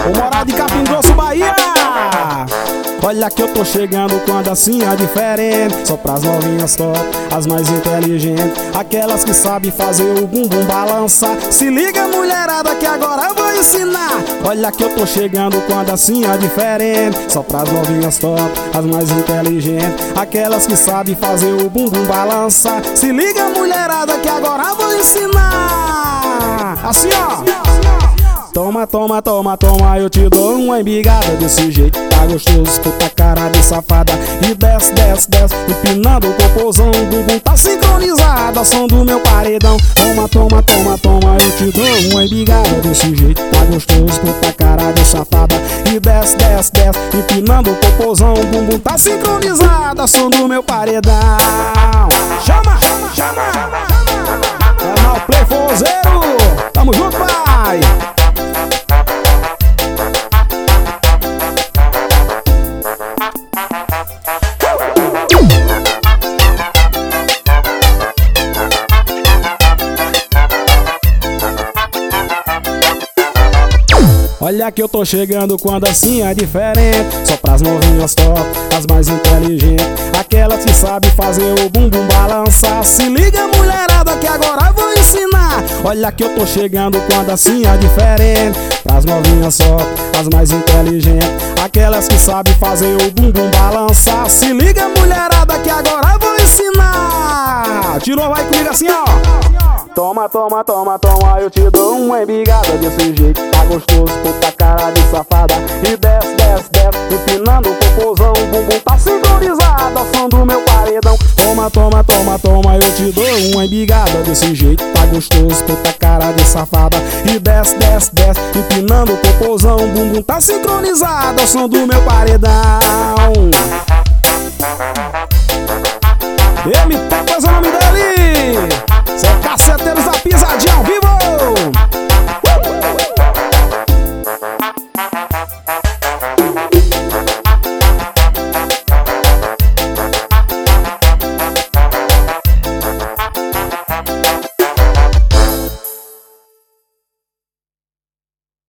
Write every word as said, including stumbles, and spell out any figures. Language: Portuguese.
O Moral de Capim Grosso, Bahia. Olha que eu tô chegando quando assim é diferente. Só pras novinhas top, as mais inteligentes, aquelas que sabem fazer o bumbum balançar. Se liga, mulherada, que agora eu vou ensinar. Olha que eu tô chegando quando assim é diferente. Só pras novinhas top, as mais inteligentes, aquelas que sabem fazer o bumbum balançar. Se liga, mulherada, que agora eu vou ensinar. Assim, ó. Toma, toma, toma, toma, eu te dou uma embigada desse jeito. Tá gostoso, puta cara de safada. E desce, desce, desce, empinando o popozão. O bumbum tá sincronizado ao som do meu paredão. Toma, toma, toma, toma, eu te dou uma embigada desse jeito. Tá gostoso, puta cara de safada. E desce, desce, desce, empinando o popozão. O bumbum tá sincronizado ao som do meu paredão. Chama, chama, chama. Canal Play Forrozeiro, tamo junto, pai. Olha que eu tô chegando quando assim é diferente. Só pras novinhas top, as mais inteligentes, aquelas que sabem fazer o bumbum balançar. Se liga, mulherada, que agora eu vou ensinar. Olha que eu tô chegando quando assim é diferente. Pras novinhas top, as mais inteligentes, aquelas que sabem fazer o bumbum balançar. Se liga, mulherada, que agora eu vou ensinar. Tirou, vai comigo assim, ó. Toma, toma, toma, toma, eu te dou uma embigada desse jeito. Tá gostoso, puta cara de safada. E desce, desce, desce, empinando o popozão. O bumbum tá sincronizado ao som do meu paredão. Toma, toma, toma, toma, eu te dou uma embigada desse jeito. Tá gostoso, puta cara de safada. E desce, desce, desce, empinando o popozão. O bumbum tá sincronizado ao som do meu paredão. M